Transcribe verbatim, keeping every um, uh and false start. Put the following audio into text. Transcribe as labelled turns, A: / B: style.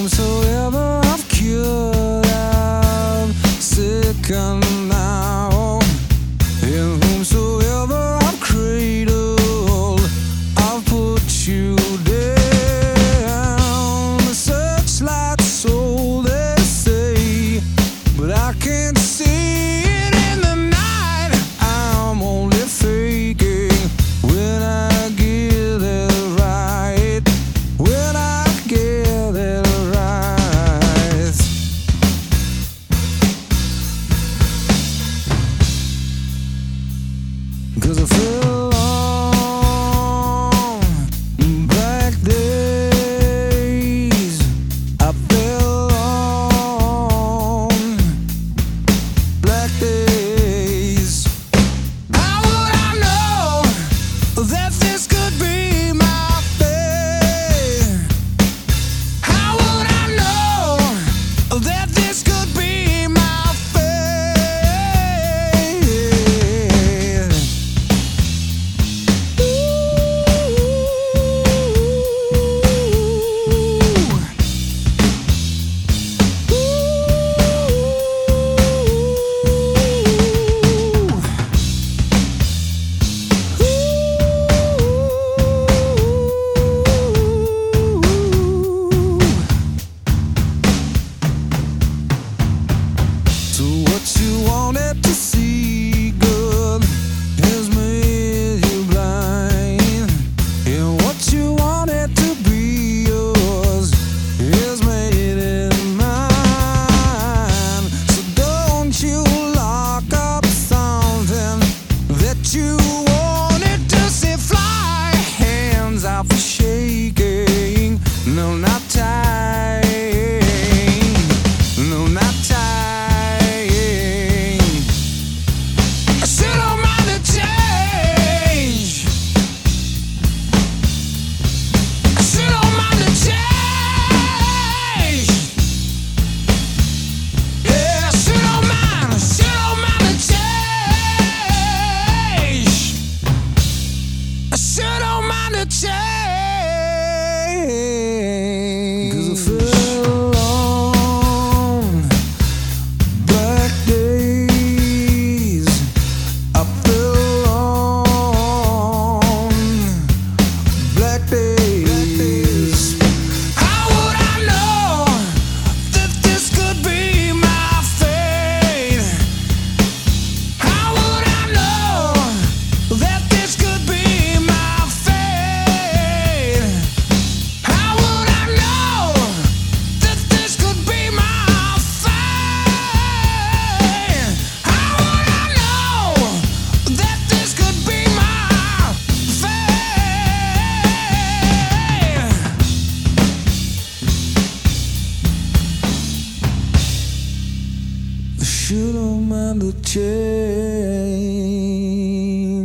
A: whomsoever I've cured, I've sickened now. In whomsoever I've cradled, I've put you down. The searchlight soul, they say, but I can't see it in the night. I'm only faking when I get it right. When I get it right. 'Cause I feel on black days. I feel on black days. How would I know that this could be my fate? How would I know that this could be my fate? So what you wanted to see good has made you blind, and what you wanted to be yours has made it mine. So don't you lock up something that you wanted to see fly. Hands off the shaking, no, not tying, no, not tying. I should have mind to change. I should have mind to change. Yeah, I should have mind, I should have mind to change. I should have mind to change. 'Cause I feel on black days. I feel on black days. How would I know that this could be my fate? How would I know that this could be my fate? How would I know that this could be my fate? How would I know that this could be my fate? I should have mind to change.